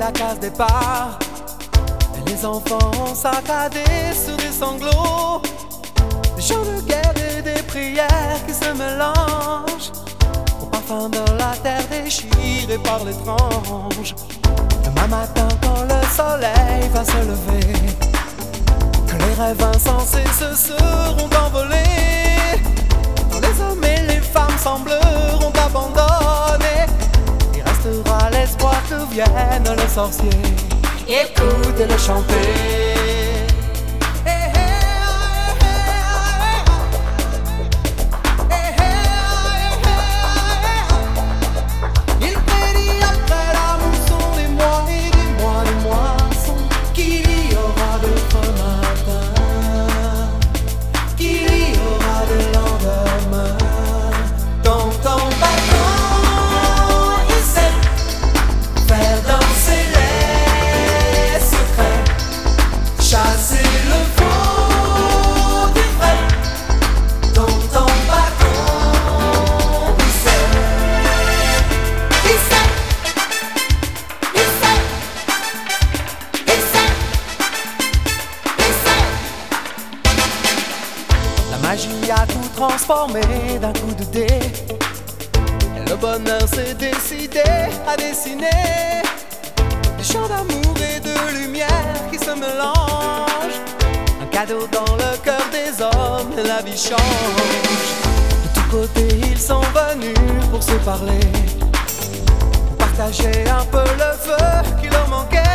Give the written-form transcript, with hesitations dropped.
la case départ. Et les enfants ont saccadé sous des sanglots. Des chants de guerre et des prières qui se mélangent au parfum de la terre déchirée par l'étrange. Demain matin quand le soleil va se lever, que les rêves insensés se seront envolés, quand les hommes et les femmes sembleront abandonnés, il restera l'espoir que viennent les sorciers. Écoutez-le chanter. La magie a tout transformé d'un coup de dé, et le bonheur s'est décidé à dessiner des chants d'amour et de lumière qui se mélangent, un cadeau dans le cœur des hommes et la vie change. De tous côtés ils sont venus pour se parler, pour partager un peu le feu qui leur manquait.